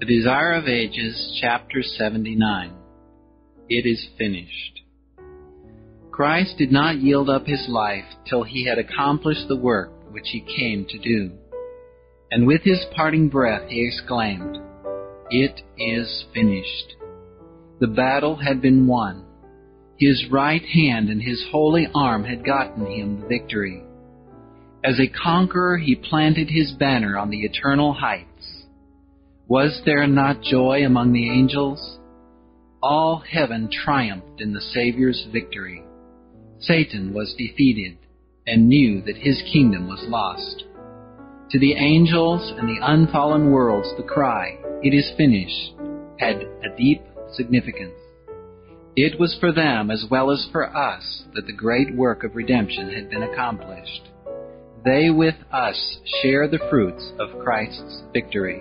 The Desire of Ages, Chapter 79. It is finished. Christ did not yield up his life till he had accomplished the work which he came to do. And with his parting breath he exclaimed, "It is finished." The battle had been won. His right hand and his holy arm had gotten him the victory. As a conqueror he planted his banner on the eternal heights. Was there not joy among the angels? All heaven triumphed in the Savior's victory. Satan was defeated and knew that his kingdom was lost. To the angels and the unfallen worlds the cry, "It is finished," had a deep significance. It was for them as well as for us that the great work of redemption had been accomplished. They with us share the fruits of Christ's victory.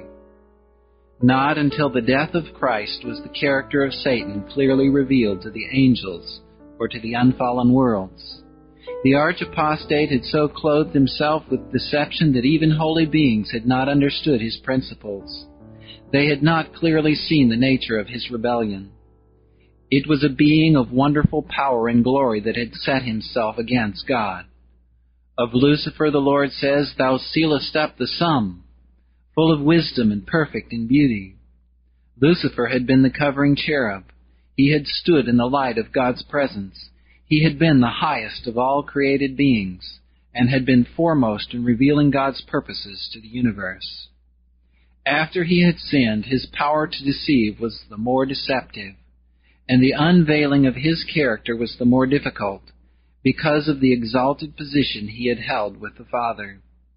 Not until the death of Christ was the character of Satan clearly revealed to the angels or to the unfallen worlds. The arch-apostate had so clothed himself with deception that even holy beings had not understood his principles. They had not clearly seen the nature of his rebellion. It was a being of wonderful power and glory that had set himself against God. Of Lucifer the Lord says, "Thou sealest up the sum," full of wisdom and perfect in beauty. Lucifer had been the covering cherub. He had stood in the light of God's presence. He had been the highest of all created beings, and had been foremost in revealing God's purposes to the universe. After he had sinned, his power to deceive was the more deceptive, and the unveiling of his character was the more difficult, because of the exalted position he had held with the Father.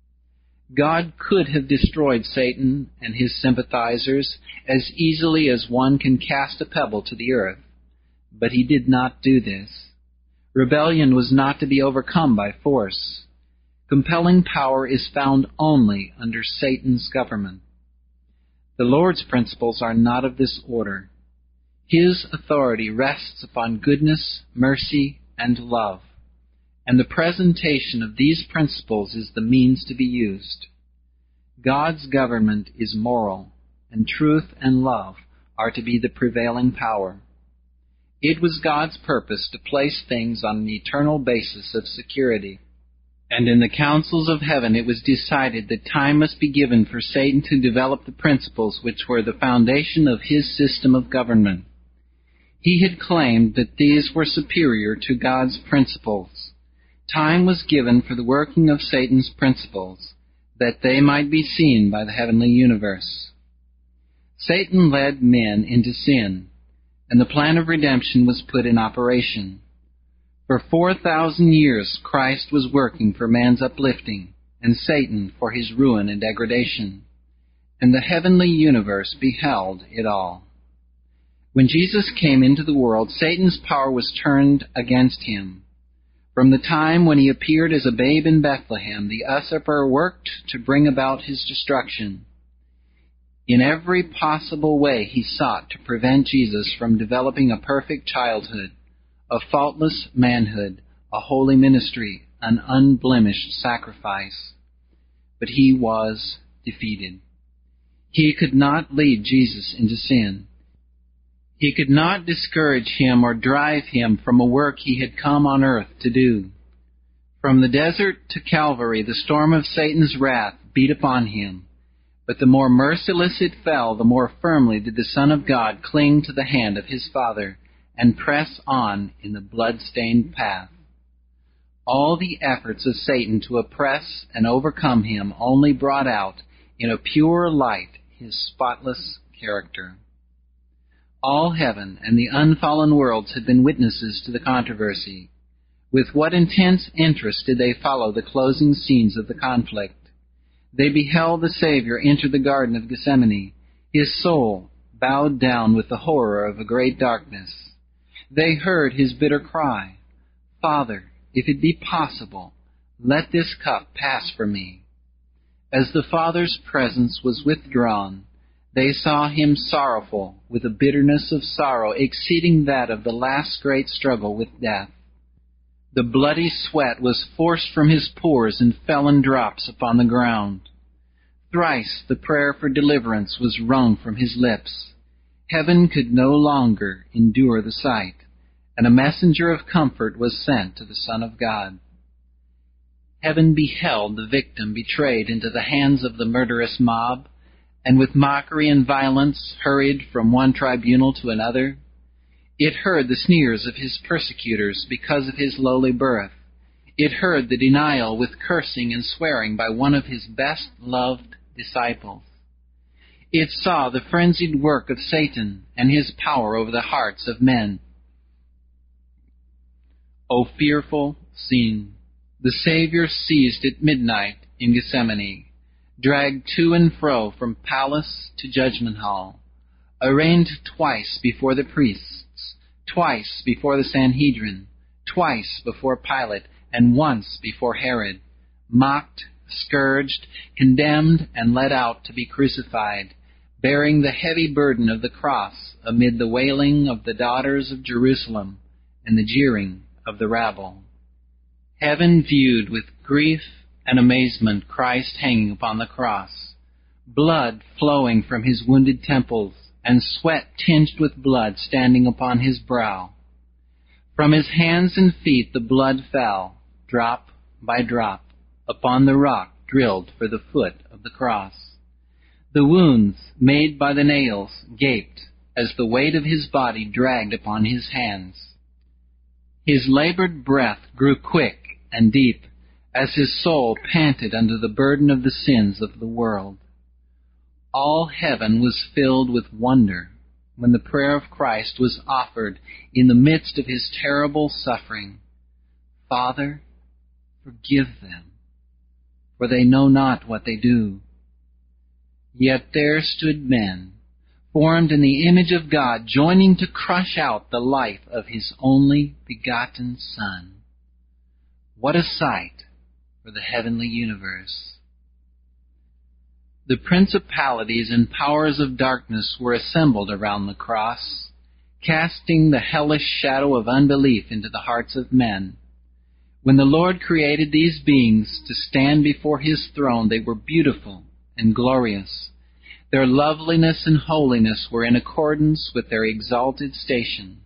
God could have destroyed Satan and his sympathizers as easily as one can cast a pebble to the earth, but he did not do this. Rebellion was not to be overcome by force. Compelling power is found only under Satan's government. The Lord's principles are not of this order. His authority rests upon goodness, mercy, and love. And the presentation of these principles is the means to be used. God's government is moral, and truth and love are to be the prevailing power. It was God's purpose to place things on an eternal basis of security. And in the councils of heaven it was decided that time must be given for Satan to develop the principles which were the foundation of his system of government. He had claimed that these were superior to God's principles. Time was given for the working of Satan's principles, that they might be seen by the heavenly universe. Satan led men into sin, and the plan of redemption was put in operation. For 4,000 years Christ was working for man's uplifting, and Satan for his ruin and degradation, and the heavenly universe beheld it all. When Jesus came into the world, Satan's power was turned against him. From the time when he appeared as a babe in Bethlehem, the usurper worked to bring about his destruction. In every possible way he sought to prevent Jesus from developing a perfect childhood, a faultless manhood, a holy ministry, an unblemished sacrifice. But he was defeated. He could not lead Jesus into sin. He could not discourage him or drive him from a work he had come on earth to do. From the desert to Calvary, the storm of Satan's wrath beat upon him. But the more merciless it fell, the more firmly did the Son of God cling to the hand of his Father and press on in the blood-stained path. All the efforts of Satan to oppress and overcome him only brought out in a pure light his spotless character. All heaven and the unfallen worlds had been witnesses to the controversy. With what intense interest did they follow the closing scenes of the conflict. They beheld the Savior enter the Garden of Gethsemane, his soul bowed down with the horror of a great darkness. They heard his bitter cry, "Father, if it be possible, let this cup pass from me." As the Father's presence was withdrawn, they saw him sorrowful with a bitterness of sorrow exceeding that of the last great struggle with death. The bloody sweat was forced from his pores and fell in drops upon the ground. Thrice the prayer for deliverance was wrung from his lips. Heaven could no longer endure the sight, and a messenger of comfort was sent to the Son of God. Heaven beheld the victim betrayed into the hands of the murderous mob, and with mockery and violence hurried from one tribunal to another. It heard the sneers of his persecutors because of his lowly birth. It heard the denial with cursing and swearing by one of his best loved disciples. It saw the frenzied work of Satan and his power over the hearts of men. O fearful scene! The Savior seized at midnight in Gethsemane, dragged to and fro from palace to judgment hall, arraigned twice before the priests, twice before the Sanhedrin, twice before Pilate, and once before Herod, mocked, scourged, condemned, and led out to be crucified, bearing the heavy burden of the cross amid the wailing of the daughters of Jerusalem and the jeering of the rabble. Heaven viewed with grief and amazement Christ hanging upon the cross, blood flowing from his wounded temples, and sweat tinged with blood standing upon his brow. From his hands and feet the blood fell, drop by drop, upon the rock drilled for the foot of the cross. The wounds made by the nails gaped as the weight of his body dragged upon his hands. His labored breath grew quick and deep as his soul panted under the burden of the sins of the world. All heaven was filled with wonder when the prayer of Christ was offered in the midst of his terrible suffering. Father, forgive them, for they know not what they do. Yet there stood men, formed in the image of God, joining to crush out the life of his only begotten Son. What a sight for the heavenly universe! The principalities and powers of darkness were assembled around the cross, casting the hellish shadow of unbelief into the hearts of men. When the Lord created these beings to stand before his throne, they were beautiful and glorious. Their loveliness and holiness were in accordance with their exalted station.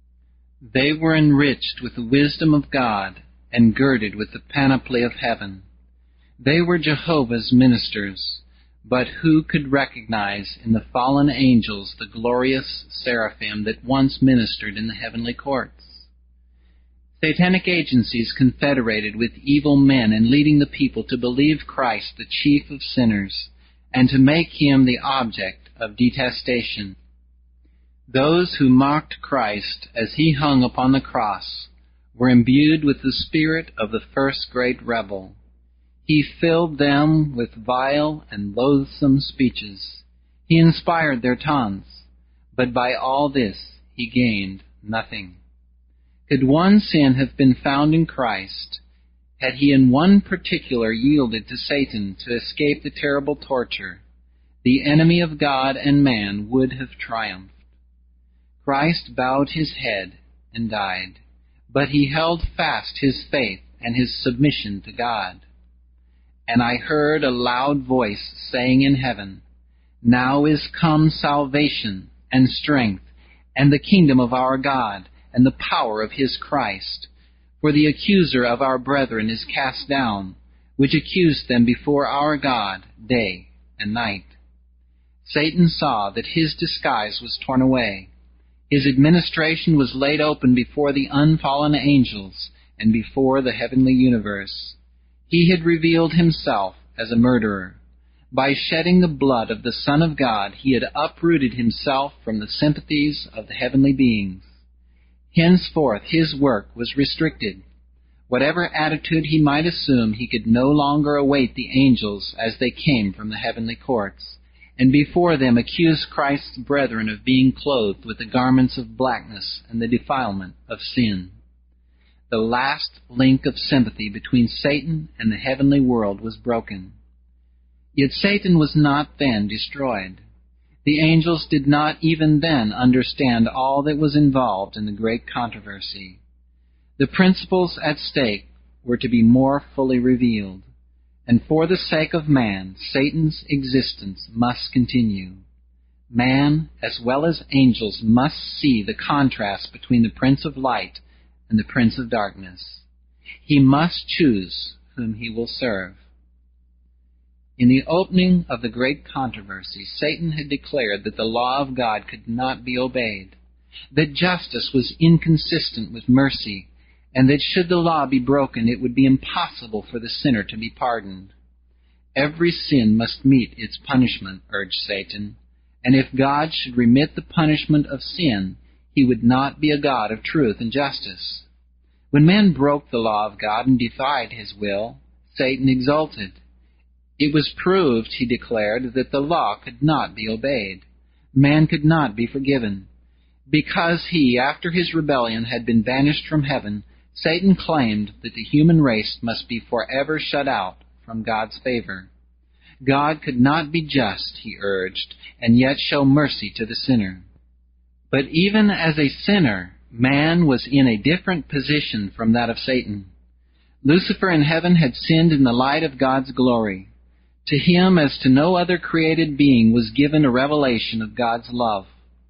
They were enriched with the wisdom of God and girded with the panoply of heaven. They were Jehovah's ministers, but who could recognize in the fallen angels the glorious seraphim that once ministered in the heavenly courts? Satanic agencies confederated with evil men in leading the people to believe Christ the chief of sinners and to make him the object of detestation. Those who mocked Christ as he hung upon the cross were imbued with the spirit of the first great rebel. He filled them with vile and loathsome speeches. He inspired their tongues, but by all this he gained nothing. Could one sin have been found in Christ, had he in one particular yielded to Satan to escape the terrible torture, the enemy of God and man would have triumphed. Christ bowed his head and died, but he held fast his faith and his submission to God. And I heard a loud voice saying in heaven, Now is come salvation and strength and the kingdom of our God and the power of his Christ. For the accuser of our brethren is cast down, which accused them before our God day and night. Satan saw that his disguise was torn away. His administration was laid open before the unfallen angels and before the heavenly universe. He had revealed himself as a murderer. By shedding the blood of the Son of God, he had uprooted himself from the sympathies of the heavenly beings. Henceforth his work was restricted. Whatever attitude he might assume, he could no longer await the angels as they came from the heavenly courts, and before them accuse Christ's brethren of being clothed with the garments of blackness and the defilement of sin. The last link of sympathy between Satan and the heavenly world was broken. Yet Satan was not then destroyed. The angels did not even then understand all that was involved in the great controversy. The principles at stake were to be more fully revealed. and for the sake of man, Satan's existence must continue. Man, as well as angels, must see the contrast between the Prince of Light and the Prince of Darkness. He must choose whom he will serve. In the opening of the great controversy, Satan had declared that the law of God could not be obeyed, that justice was inconsistent with mercy, and that should the law be broken, it would be impossible for the sinner to be pardoned. Every sin must meet its punishment, urged Satan, and if God should remit the punishment of sin, he would not be a God of truth and justice. When men broke the law of God and defied his will, Satan exulted. It was proved, he declared, that the law could not be obeyed. Man could not be forgiven. Because he, after his rebellion, had been banished from heaven, Satan claimed that the human race must be forever shut out from God's favor. God could not be just, he urged, and yet show mercy to the sinner. But even as a sinner, man was in a different position from that of Satan. Lucifer in heaven had sinned in the light of God's glory. To him, as to no other created being, was given a revelation of God's love.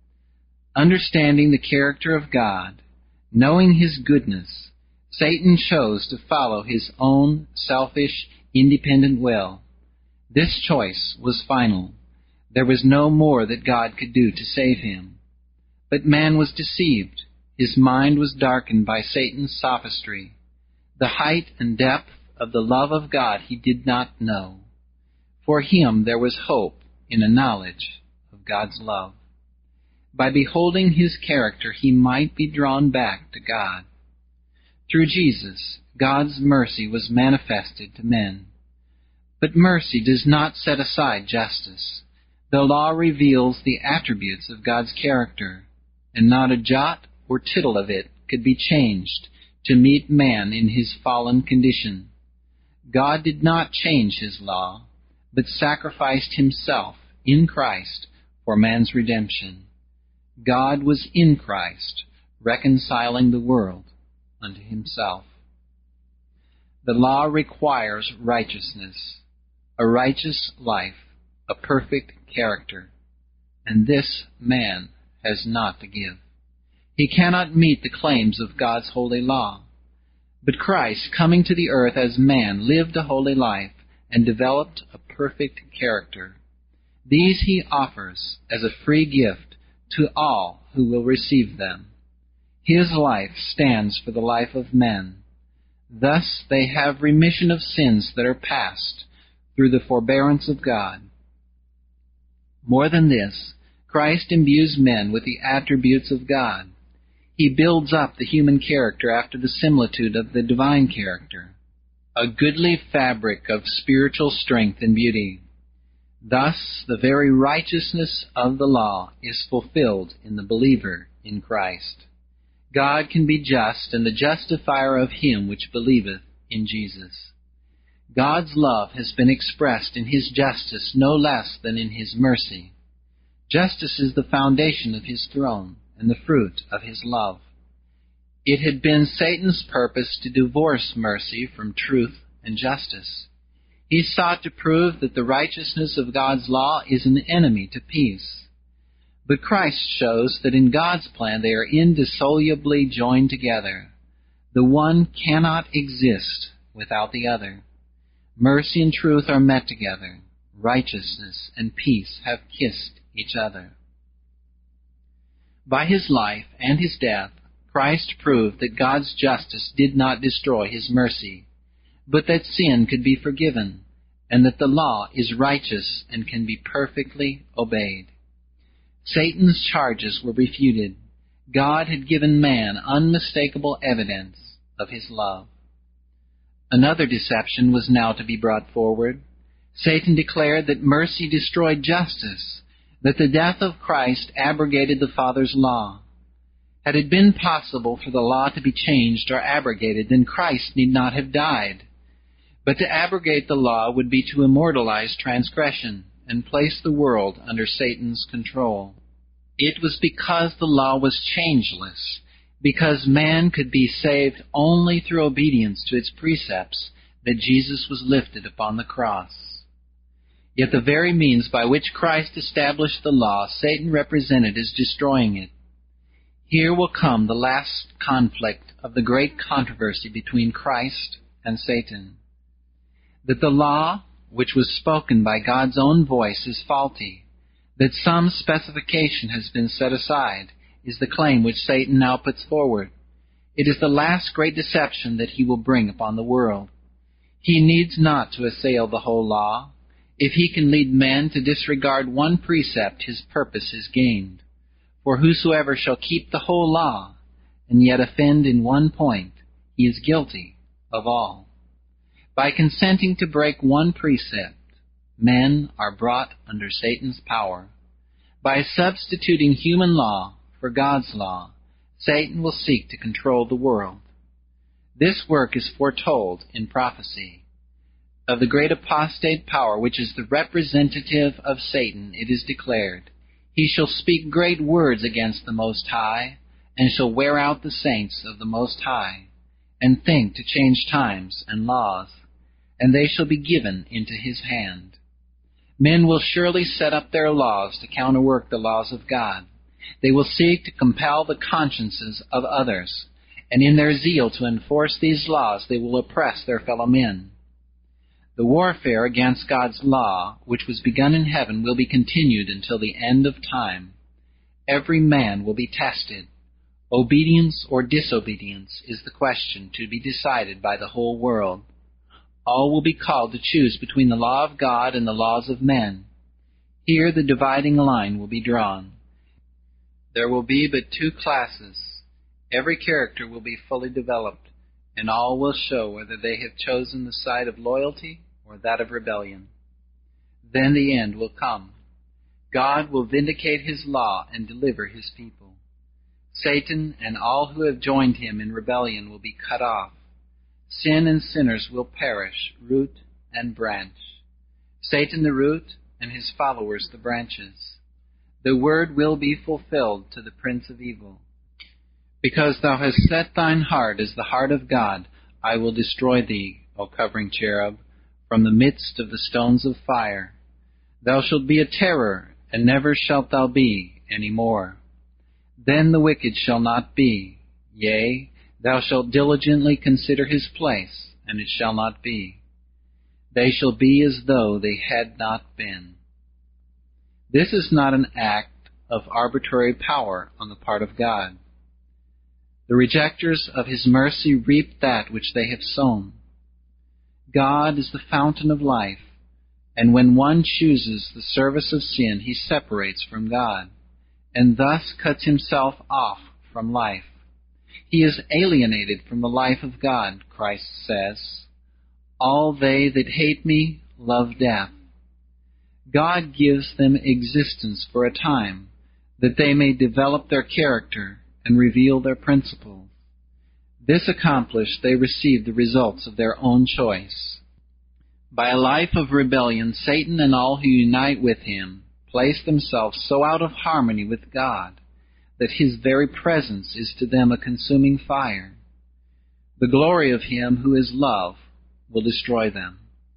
Understanding the character of God, knowing his goodness, Satan chose to follow his own selfish, independent will. This choice was final. There was no more that God could do to save him. But man was deceived. His mind was darkened by Satan's sophistry. The height and depth of the love of God he did not know. For him there was hope in a knowledge of God's love. By beholding his character, he might be drawn back to God. Through Jesus, God's mercy was manifested to men. But mercy does not set aside justice. The law reveals the attributes of God's character, and not a jot or tittle of it could be changed to meet man in his fallen condition. God did not change his law, but sacrificed himself in Christ for man's redemption. God was in Christ, reconciling the world unto himself. The law requires righteousness, a righteous life, a perfect character, and this man has not to give. He cannot meet the claims of God's holy law. But Christ, coming to the earth as man, lived a holy life and developed a perfect character. These he offers as a free gift to all who will receive them. His life stands for the life of men. Thus they have remission of sins that are past through the forbearance of God. More than this, Christ imbues men with the attributes of God. He builds up the human character after the similitude of the divine character, a goodly fabric of spiritual strength and beauty. Thus, the very righteousness of the law is fulfilled in the believer in Christ. God can be just and the justifier of him which believeth in Jesus. God's love has been expressed in his justice no less than in his mercy. Justice is the foundation of his throne and the fruit of his love. It had been Satan's purpose to divorce mercy from truth and justice. He sought to prove that the righteousness of God's law is an enemy to peace. But Christ shows that in God's plan they are indissolubly joined together. The one cannot exist without the other. Mercy and truth are met together. Righteousness and peace have kissed each other. By his life and his death, Christ proved that God's justice did not destroy his mercy, but that sin could be forgiven, and that the law is righteous and can be perfectly obeyed. Satan's charges were refuted. God had given man unmistakable evidence of his love. Another deception was now to be brought forward. Satan declared that mercy destroyed justice, that the death of Christ abrogated the Father's law. Had it been possible for the law to be changed or abrogated, then Christ need not have died. But to abrogate the law would be to immortalize transgression and place the world under Satan's control. It was because the law was changeless, because man could be saved only through obedience to its precepts, that Jesus was lifted upon the cross. Yet the very means by which Christ established the law, Satan represented as destroying it. Here will come the last conflict of the great controversy between Christ and Satan. That the law, which was spoken by God's own voice, is faulty, that some specification has been set aside, is the claim which Satan now puts forward. It is the last great deception that he will bring upon the world. He needs not to assail the whole law. If he can lead men to disregard one precept, his purpose is gained. For whosoever shall keep the whole law, and yet offend in one point, he is guilty of all. By consenting to break one precept, men are brought under Satan's power. By substituting human law for God's law, Satan will seek to control the world. This work is foretold in prophecy. Of the great apostate power, which is the representative of Satan, it is declared, "He shall speak great words against the Most High, and shall wear out the saints of the Most High, and think to change times and laws, and they shall be given into his hand." Men will surely set up their laws to counterwork the laws of God. They will seek to compel the consciences of others, and in their zeal to enforce these laws, they will oppress their fellow men. The warfare against God's law, which was begun in heaven, will be continued until the end of time. Every man will be tested. Obedience or disobedience is the question to be decided by the whole world. All will be called to choose between the law of God and the laws of men. Here the dividing line will be drawn. There will be but two classes. Every character will be fully developed, and all will show whether they have chosen the side of loyalty or that of rebellion. Then the end will come. God will vindicate his law and deliver his people. Satan and all who have joined him in rebellion will be cut off. Sin and sinners will perish, root and branch. Satan the root, and his followers the branches. The word will be fulfilled to the prince of evil. Because thou hast set thine heart as the heart of God, I will destroy thee, O covering cherub, from the midst of the stones of fire. Thou shalt be a terror, and never shalt thou be any more. Then the wicked shall not be. Yea, thou shalt diligently consider his place, and it shall not be. They shall be as though they had not been. This is not an act of arbitrary power on the part of God. The rejectors of his mercy reap that which they have sown. God is the fountain of life, and when one chooses the service of sin, he separates from God, and thus cuts himself off from life. He is alienated from the life of God, Christ says. All they that hate me love death. God gives them existence for a time, that they may develop their character and reveal their principles. This accomplished, they receive the results of their own choice. By a life of rebellion, Satan and all who unite with him place themselves so out of harmony with God that his very presence is to them a consuming fire. The glory of him who is love will destroy them.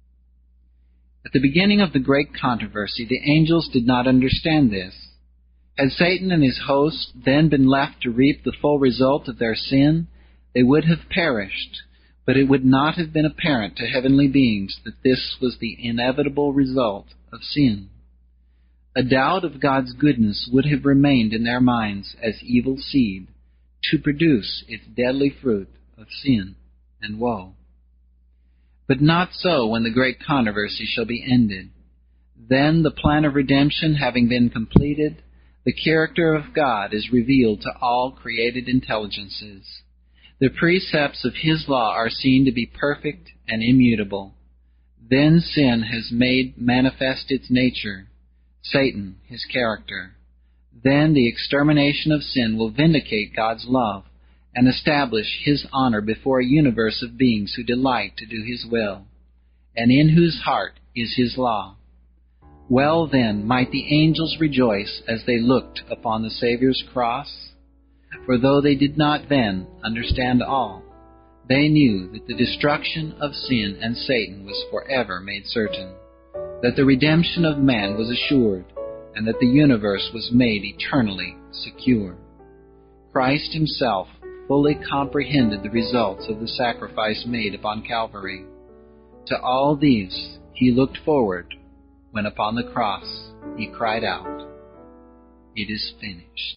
At the beginning of the great controversy, the angels did not understand this. Had Satan and his host then been left to reap the full result of their sin, they would have perished, but it would not have been apparent to heavenly beings that this was the inevitable result of sin. A doubt of God's goodness would have remained in their minds as evil seed to produce its deadly fruit of sin and woe. But not so when the great controversy shall be ended. Then, the plan of redemption having been completed, the character of God is revealed to all created intelligences. The precepts of his law are seen to be perfect and immutable. Then sin has made manifest its nature, Satan his character. Then the extermination of sin will vindicate God's love and establish his honor before a universe of beings who delight to do his will, and in whose heart is his law. Well then might the angels rejoice as they looked upon the Savior's cross, for though they did not then understand all, They knew that the destruction of sin and Satan was forever made certain, that the redemption of man was assured, and that the universe was made eternally secure. Christ himself fully comprehended the results of the sacrifice made upon Calvary. To all these he looked forward when upon the cross he cried out, "It is finished."